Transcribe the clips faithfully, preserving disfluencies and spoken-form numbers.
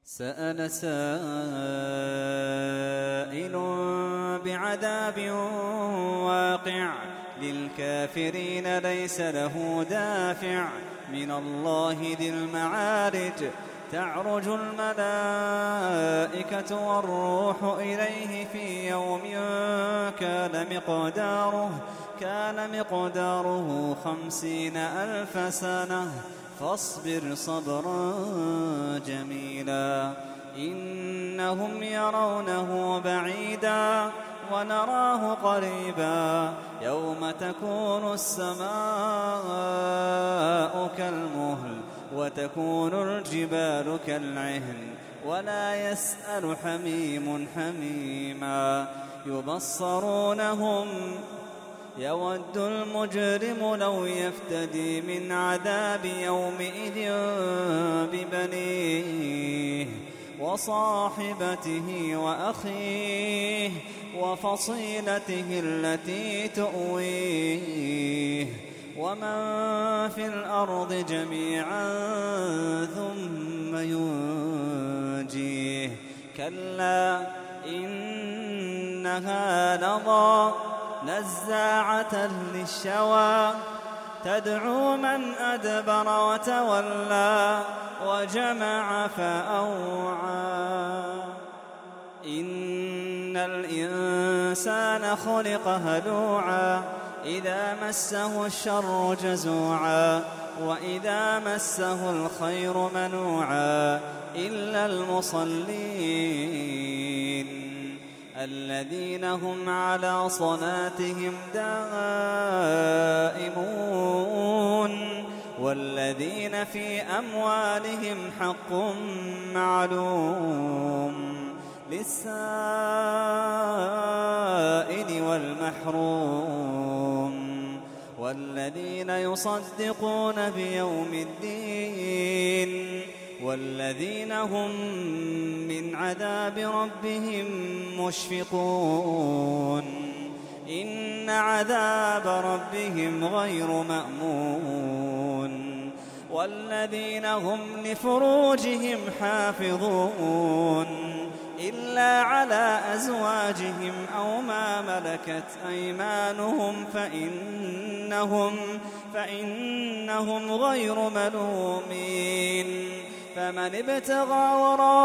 سأل سائل بعذاب واقع للكافرين ليس له دافع من الله ذي المعارج تعرج الملائكة والروح إليه في يوم كان مقداره كان مقداره خمسين ألف سنة فاصبر صبرا جميلا إنهم يرونه بعيدا ونراه قريبا يوم تكون السماء كالمهل وتكون الجبال كالعهن ولا يسأل حميم حميما يبصرونهم يود المجرم لو يفتدي من عذاب يومئذ ببنيه وصاحبته وأخيه وفصيلته التي تؤويه ومن في الأرض جميعا ثم ينجيه كلا إنها لظى نزاعة للشوى تدعو من أدبر وتولى وجمع فأوعى إن الإنسان خلق هلوعا إذا مسه الشر جزوعا وإذا مسه الخير منوعا إلا المصلين الذين هم على صلاتهم دائمون والذين في أموالهم حق معلوم للسائل والمحروم والذين يصدقون بيوم الدين والذين هم من عذاب ربهم مشفقون إن عذاب ربهم غير مأمون والذين هم لفروجهم حافظون إلا على أزواجهم أو ما ملكت أيمانهم فإنهم, فإنهم غير ملومين فمن ابتغى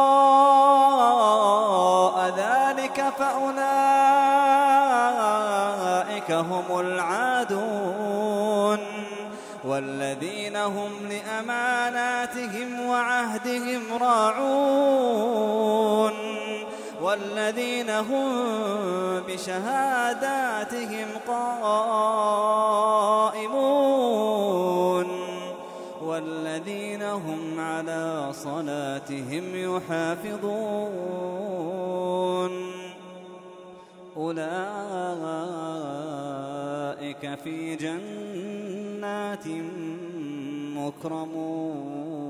وراء ذلك فأولئك هم العادون والذين هم لأماناتهم وعهدهم راعون والذين هم بشهاداتهم قائمون والذين هم على صلاتهم يحافظون أولئك في جنات مكرمون.